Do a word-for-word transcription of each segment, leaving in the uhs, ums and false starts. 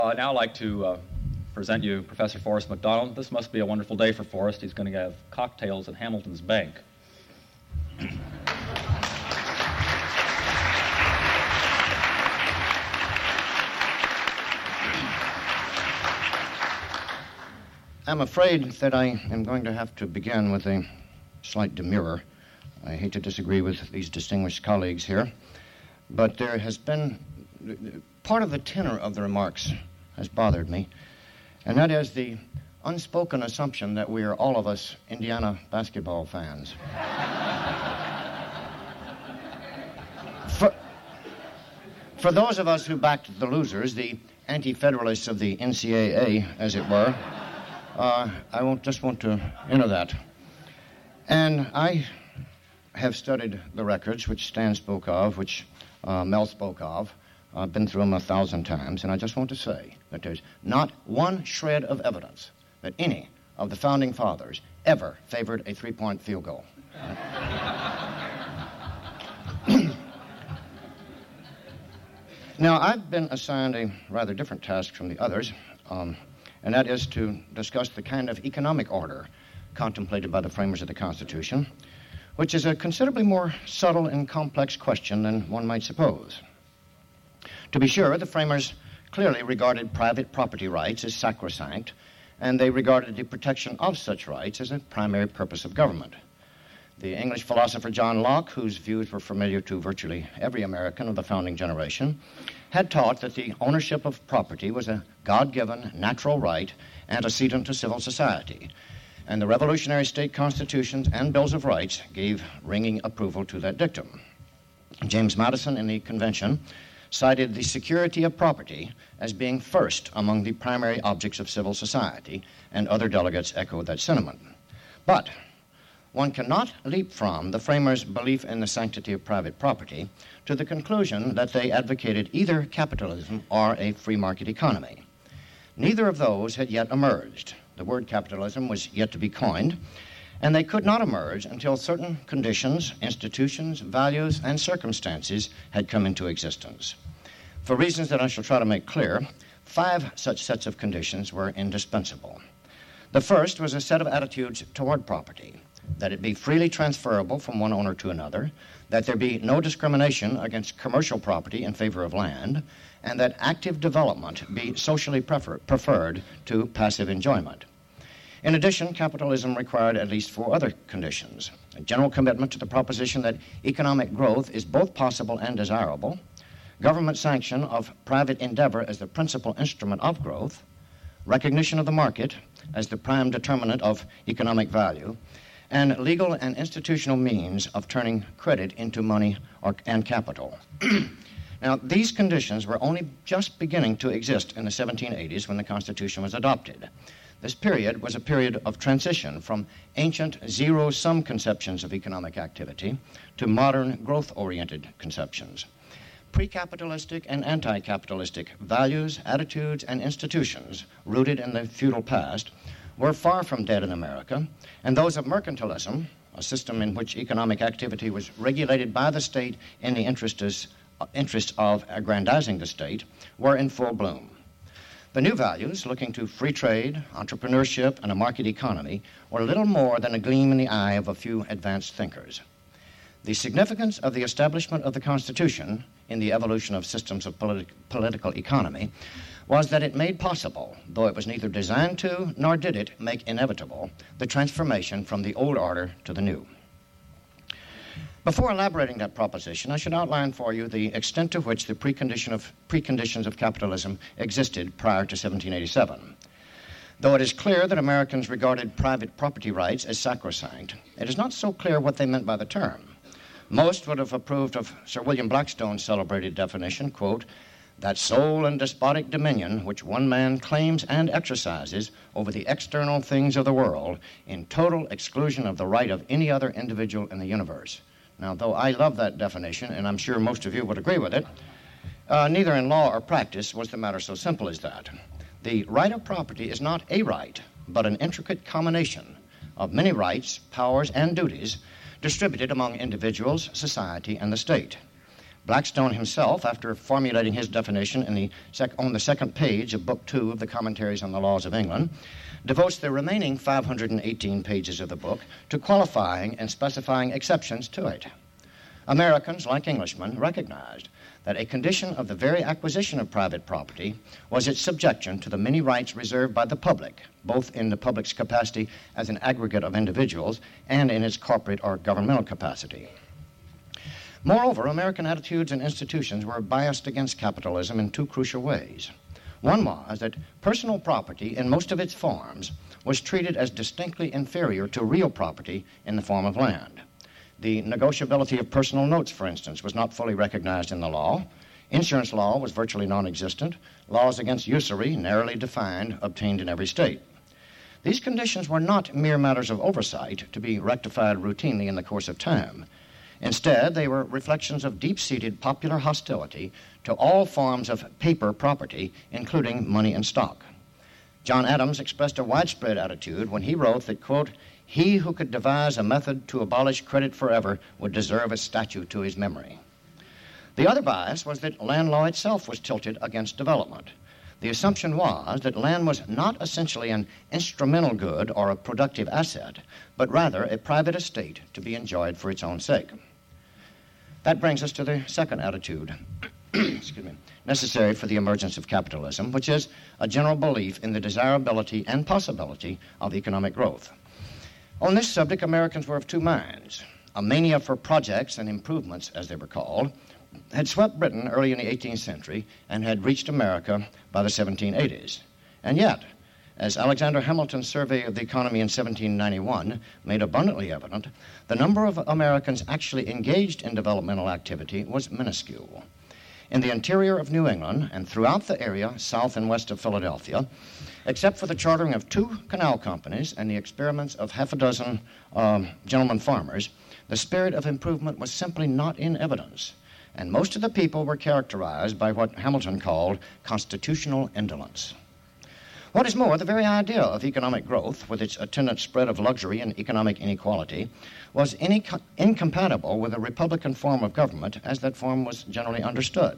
I'd now like to uh, present you Professor Forrest McDonald. This must be a wonderful day for Forrest. He's going to have cocktails at Hamilton's Bank. I'm afraid that I am going to have to begin with a slight demurrer. I hate to disagree with these distinguished colleagues here, but there has been... part of the tenor of the remarks has bothered me, and that is the unspoken assumption that we are all of us Indiana basketball fans. for, for those of us who backed the losers, the anti-federalists of the N C A A, as it were, uh, I won't just want to enter that. And I have studied the records which Stan spoke of, which uh, Mel spoke of. I've been through them a thousand times, and I just want to say that there's not one shred of evidence that any of the founding fathers ever favored a three-point field goal. Now, I've been assigned a rather different task from the others, um, and that is to discuss the kind of economic order contemplated by the framers of the Constitution, which is a considerably more subtle and complex question than one might suppose. To be sure, the framers clearly regarded private property rights as sacrosanct, and they regarded the protection of such rights as a primary purpose of government. The English philosopher John Locke, whose views were familiar to virtually every American of the founding generation, had taught that the ownership of property was a God-given natural right antecedent to civil society, and the revolutionary state constitutions and bills of rights gave ringing approval to that dictum. James Madison in the convention cited the security of property as being first among the primary objects of civil society, and other delegates echoed that sentiment. But one cannot leap from the framers' belief in the sanctity of private property to the conclusion that they advocated either capitalism or a free market economy. Neither of those had yet emerged. The word capitalism was yet to be coined, and they could not emerge until certain conditions, institutions, values, and circumstances had come into existence. For reasons that I shall try to make clear, five such sets of conditions were indispensable. The first was a set of attitudes toward property, that it be freely transferable from one owner to another, that there be no discrimination against commercial property in favor of land, and that active development be socially prefer- preferred to passive enjoyment. In addition, capitalism required at least four other conditions: a general commitment to the proposition that economic growth is both possible and desirable, government sanction of private endeavor as the principal instrument of growth, recognition of the market as the prime determinant of economic value, and legal and institutional means of turning credit into money or, and capital. Now, these conditions were only just beginning to exist in the seventeen eighties when the Constitution was adopted. This period was a period of transition from ancient zero-sum conceptions of economic activity to modern growth-oriented conceptions. Pre-capitalistic and anti-capitalistic values, attitudes, and institutions rooted in the feudal past were far from dead in America, and those of mercantilism, a system in which economic activity was regulated by the state in the interest, interest of aggrandizing the state, were in full bloom. The new values, looking to free trade, entrepreneurship, and a market economy, were little more than a gleam in the eye of a few advanced thinkers. The significance of the establishment of the Constitution in the evolution of systems of politi- political economy was that it made possible, though it was neither designed to nor did it make inevitable, the transformation from the old order to the new. Before elaborating that proposition, I should outline for you the extent to which the precondition of, preconditions of capitalism existed prior to seventeen eighty-seven. Though it is clear that Americans regarded private property rights as sacrosanct, it is not so clear what they meant by the term. Most would have approved of Sir William Blackstone's celebrated definition, quote, that sole and despotic dominion which one man claims and exercises over the external things of the world in total exclusion of the right of any other individual in the universe. Now, though I love that definition, and I'm sure most of you would agree with it, uh, neither in law or practice was the matter so simple as that. The right of property is not a right, but an intricate combination of many rights, powers, and duties distributed among individuals, society, and the state. Blackstone himself, after formulating his definition in the sec- on the second page of Book Two of the Commentaries on the Laws of England, devotes the remaining five hundred eighteen pages of the book to qualifying and specifying exceptions to it. Americans, like Englishmen, recognized that a condition of the very acquisition of private property was its subjection to the many rights reserved by the public, both in the public's capacity as an aggregate of individuals and in its corporate or governmental capacity. Moreover, American attitudes and institutions were biased against capitalism in two crucial ways. One was that personal property in most of its forms was treated as distinctly inferior to real property in the form of land. The negotiability of personal notes, for instance, was not fully recognized in the law. Insurance law was virtually non-existent. Laws against usury, narrowly defined, obtained in every state. These conditions were not mere matters of oversight to be rectified routinely in the course of time. Instead, they were reflections of deep-seated popular hostility to all forms of paper property, including money and stock. John Adams expressed a widespread attitude when he wrote that, quote, "He who could devise a method to abolish credit forever would deserve a statue to his memory." The other bias was that land law itself was tilted against development. The assumption was that land was not essentially an instrumental good or a productive asset, but rather a private estate to be enjoyed for its own sake. That brings us to the second attitude excuse me, necessary for the emergence of capitalism, which is a general belief in the desirability and possibility of economic growth. On this subject, Americans were of two minds. A mania for projects and improvements, as they were called, had swept Britain early in the eighteenth century and had reached America by the seventeen eighties. And yet, as Alexander Hamilton's survey of the economy in seventeen ninety-one made abundantly evident, the number of Americans actually engaged in developmental activity was minuscule. In the interior of New England and throughout the area south and west of Philadelphia, except for the chartering of two canal companies and the experiments of half a dozen um, gentlemen farmers, the spirit of improvement was simply not in evidence, and most of the people were characterized by what Hamilton called constitutional indolence. What is more, the very idea of economic growth, with its attendant spread of luxury and economic inequality, was any, incompatible with a republican form of government as that form was generally understood.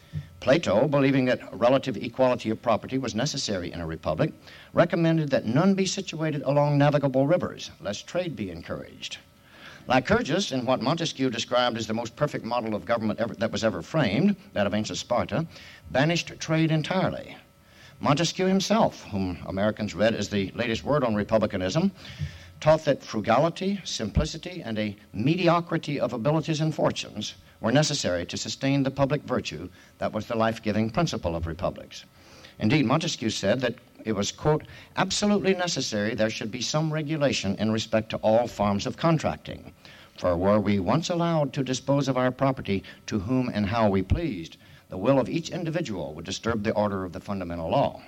Plato, believing that relative equality of property was necessary in a republic, recommended that none be situated along navigable rivers, lest trade be encouraged. Lycurgus, in what Montesquieu described as the most perfect model of government ever, that was ever framed, that of ancient Sparta, banished trade entirely. Montesquieu himself, whom Americans read as the latest word on republicanism, taught that frugality, simplicity, and a mediocrity of abilities and fortunes were necessary to sustain the public virtue that was the life-giving principle of republics. Indeed, Montesquieu said that it was, quote, absolutely necessary there should be some regulation in respect to all forms of contracting. For were we once allowed to dispose of our property to whom and how we pleased, the will of each individual would disturb the order of the fundamental law.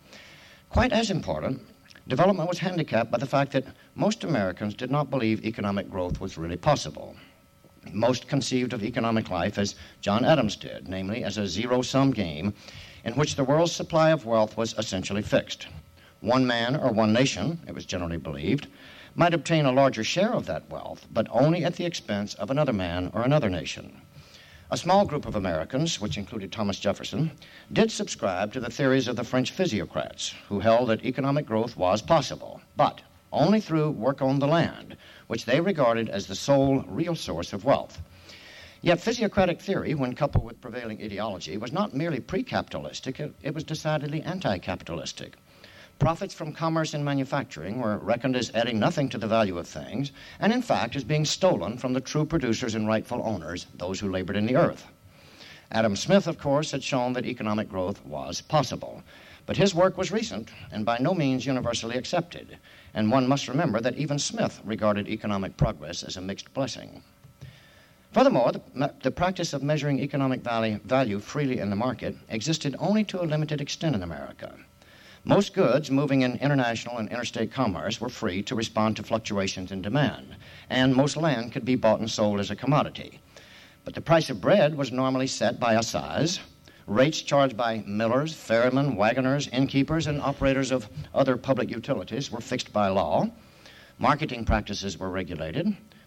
Quite as important, development was handicapped by the fact that most Americans did not believe economic growth was really possible. Most conceived of economic life as John Adams did, namely as a zero-sum game in which the world's supply of wealth was essentially fixed. One man or one nation, it was generally believed, might obtain a larger share of that wealth, but only at the expense of another man or another nation. A small group of Americans, which included Thomas Jefferson, did subscribe to the theories of the French physiocrats, who held that economic growth was possible, but only through work on the land, which they regarded as the sole real source of wealth. Yet physiocratic theory, when coupled with prevailing ideology, was not merely pre-capitalistic, it, it was decidedly anti-capitalistic. Profits from commerce and manufacturing were reckoned as adding nothing to the value of things, and in fact as being stolen from the true producers and rightful owners, those who labored in the earth. Adam Smith, of course, had shown that economic growth was possible, but his work was recent and by no means universally accepted, and one must remember that even Smith regarded economic progress as a mixed blessing. Furthermore, the, the practice of measuring economic value, value freely in the market existed only to a limited extent in America. Most goods moving in international and interstate commerce were free to respond to fluctuations in demand, and most land could be bought and sold as a commodity. But the price of bread was normally set by a size. Rates charged by millers, ferrymen, wagoners, innkeepers, and operators of other public utilities were fixed by law. Marketing practices were regulated.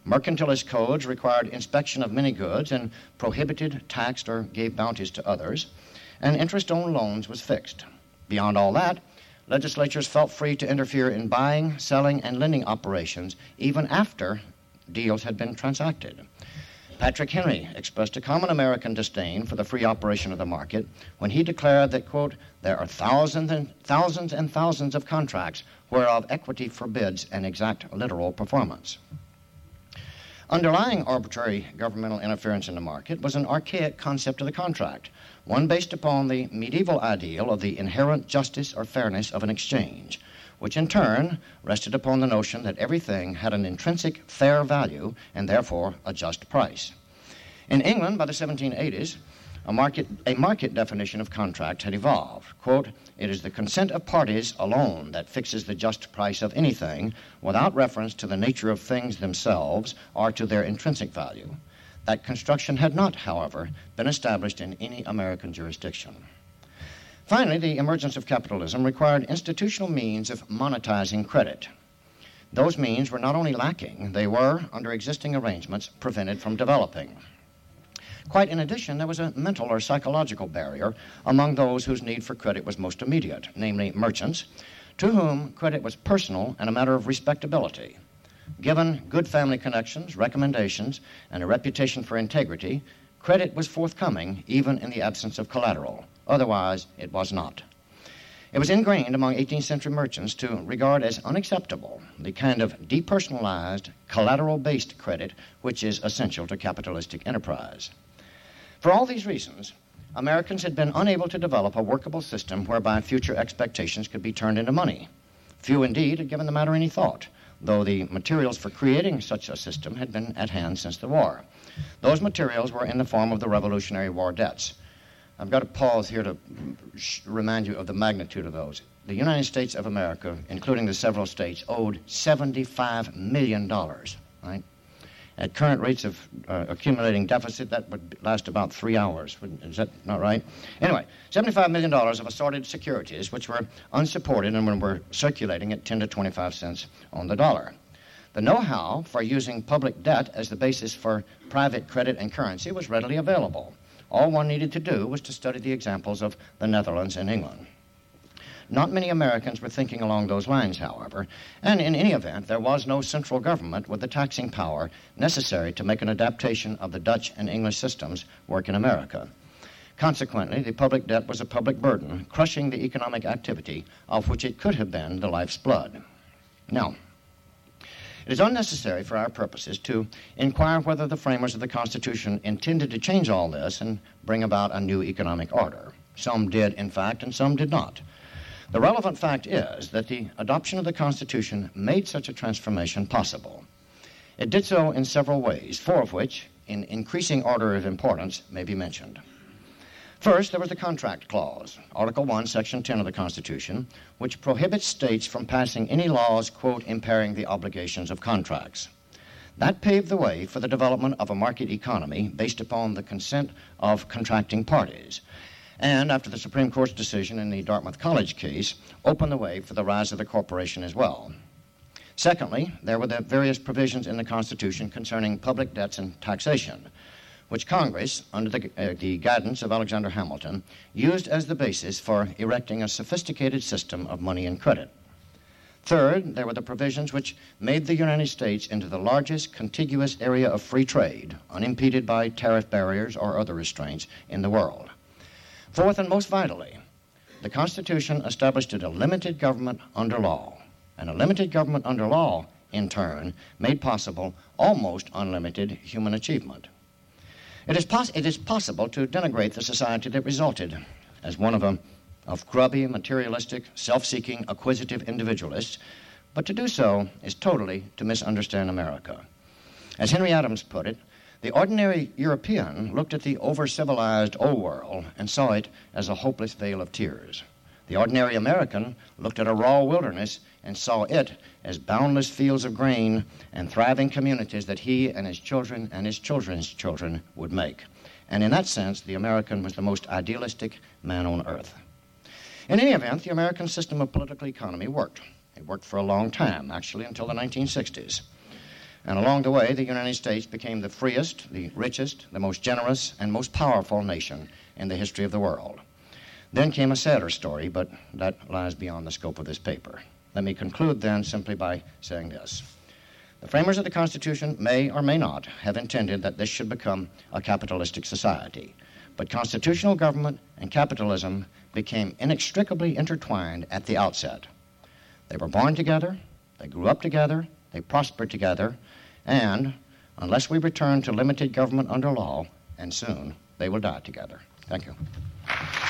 Mercantilist codes required inspection of many goods and prohibited, taxed, or gave bounties to others, and interest on loans was fixed. Beyond all that, legislatures felt free to interfere in buying, selling, and lending operations even after deals had been transacted. Patrick Henry expressed a common American disdain for the free operation of the market when he declared that, quote, there are thousands and thousands and thousands of contracts whereof equity forbids an exact literal performance. Underlying arbitrary governmental interference in the market was an archaic concept of the contract, one based upon the medieval ideal of the inherent justice or fairness of an exchange, which in turn rested upon the notion that everything had an intrinsic fair value and therefore a just price. In England, by the seventeen eighties, a market, a market definition of contract had evolved. Quote, it is the consent of parties alone that fixes the just price of anything without reference to the nature of things themselves or to their intrinsic value. That construction had not, however, been established in any American jurisdiction. Finally, the emergence of capitalism required institutional means of monetizing credit. Those means were not only lacking, they were, under existing arrangements, prevented from developing. Quite in addition, there was a mental or psychological barrier among those whose need for credit was most immediate, namely merchants, to whom credit was personal and a matter of respectability. Given good family connections, recommendations, and a reputation for integrity, credit was forthcoming even in the absence of collateral. Otherwise, it was not. It was ingrained among eighteenth century merchants to regard as unacceptable the kind of depersonalized, collateral-based credit which is essential to capitalistic enterprise. For all these reasons, Americans had been unable to develop a workable system whereby future expectations could be turned into money. Few indeed had given the matter any thought, though the materials for creating such a system had been at hand since the war. Those materials were in the form of the Revolutionary War debts. I've got to pause here to remind you of the magnitude of those. The United States of America, including the several states, owed seventy-five million dollars, right? At current rates of uh, accumulating deficit, that would last about three hours. Is that not right? Anyway, seventy-five million dollars of assorted securities, which were unsupported and were circulating at ten to twenty-five cents on the dollar. The know-how for using public debt as the basis for private credit and currency was readily available. All one needed to do was to study the examples of the Netherlands and England. Not many Americans were thinking along those lines, however, and in any event, there was no central government with the taxing power necessary to make an adaptation of the Dutch and English systems work in America. Consequently, the public debt was a public burden, crushing the economic activity of which it could have been the life's blood. Now, it is unnecessary for our purposes to inquire whether the framers of the Constitution intended to change all this and bring about a new economic order. Some did, in fact, and some did not. The relevant fact is that the adoption of the Constitution made such a transformation possible. It did so in several ways, four of which, in increasing order of importance, may be mentioned. First, there was the Contract Clause, Article one, Section ten of the Constitution, which prohibits states from passing any laws, quote, impairing the obligations of contracts. That paved the way for the development of a market economy based upon the consent of contracting parties, and after the Supreme Court's decision in the Dartmouth College case, opened the way for the rise of the corporation as well. Secondly, there were the various provisions in the Constitution concerning public debts and taxation, which Congress, under the, uh, the guidance of Alexander Hamilton, used as the basis for erecting a sophisticated system of money and credit. Third, there were the provisions which made the United States into the largest contiguous area of free trade, unimpeded by tariff barriers or other restraints in the world. Fourth, and most vitally, the Constitution established a limited government under law, and a limited government under law, in turn, made possible almost unlimited human achievement. It is, pos- it is possible to denigrate the society that resulted as one of a of grubby, materialistic, self-seeking, acquisitive individualists, but to do so is totally to misunderstand America. As Henry Adams put it, the ordinary European looked at the over-civilized old world and saw it as a hopeless vale of tears. The ordinary American looked at a raw wilderness and saw it as boundless fields of grain and thriving communities that he and his children and his children's children would make. And in that sense, the American was the most idealistic man on earth. In any event, the American system of political economy worked. It worked for a long time, actually, until the nineteen sixties. And along the way, the United States became the freest, the richest, the most generous, and most powerful nation in the history of the world. Then came a sadder story, but that lies beyond the scope of this paper. Let me conclude then simply by saying this. The framers of the Constitution may or may not have intended that this should become a capitalistic society, but constitutional government and capitalism became inextricably intertwined at the outset. They were born together, they grew up together, they prospered together, and unless we return to limited government under law, and soon, they will die together. Thank you.